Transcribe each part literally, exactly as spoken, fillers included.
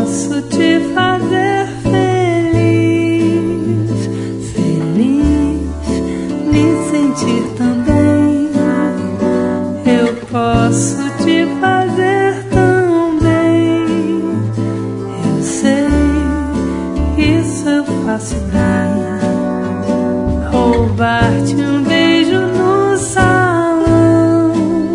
posso te fazer feliz, feliz, me sentir também. Eu posso te fazer tão bem. Eu sei, isso eu faço bem. Roubar-te um beijo no salão,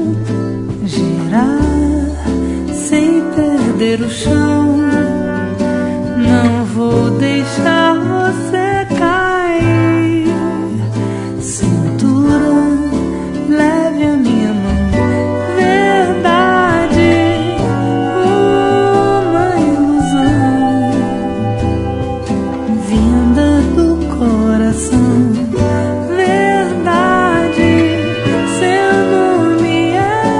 girar sem perder o chão. Não vou deixar você cair. Cintura, leve a minha mão. Verdade, uma ilusão vinda do coração. Verdade, seu nome é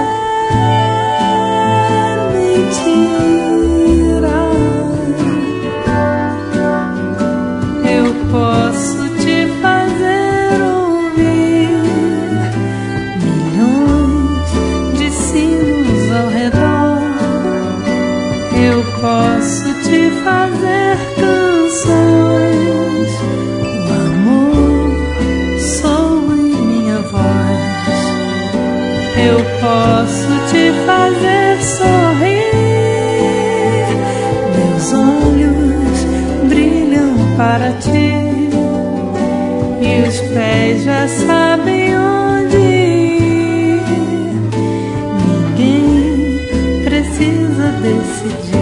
mentira. Eu posso te fazer ouvir milhões de sinos ao redor. Eu posso te fazer canções. O amor soa em minha voz. Eu posso te fazer sorrir. Meus olhos brilham para ti e os pés já sabem onde ir. Ninguém precisa decidir.